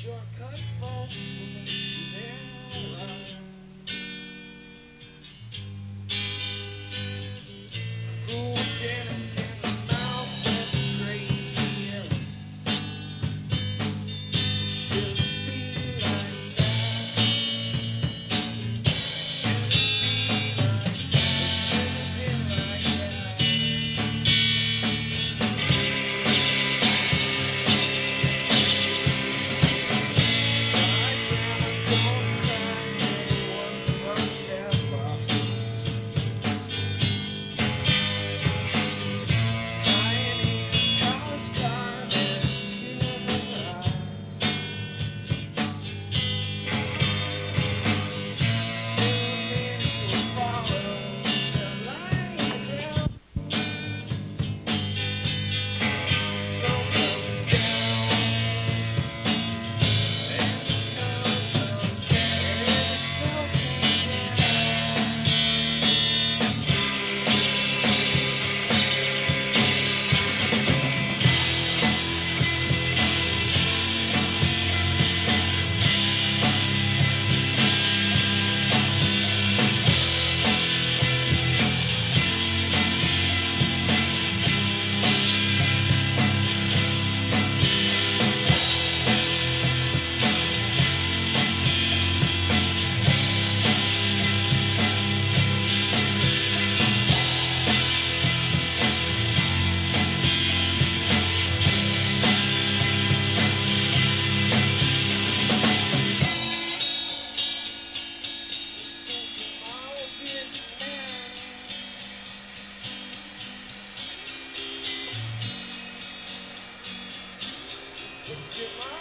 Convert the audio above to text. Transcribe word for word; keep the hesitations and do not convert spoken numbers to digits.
Shortcut folks will meet you there. Fool dentist in the mouth with great Sierras. It shouldn't be like that. It shouldn't be like that. It shouldn't be like that. My grandma don't cry, never one to her sad losses. Crying in cars, garbage to her eyes. Soon many will follow the light. Snow comes down, and the snow comes down, and the snow comes down. Tomorrow get married. Get my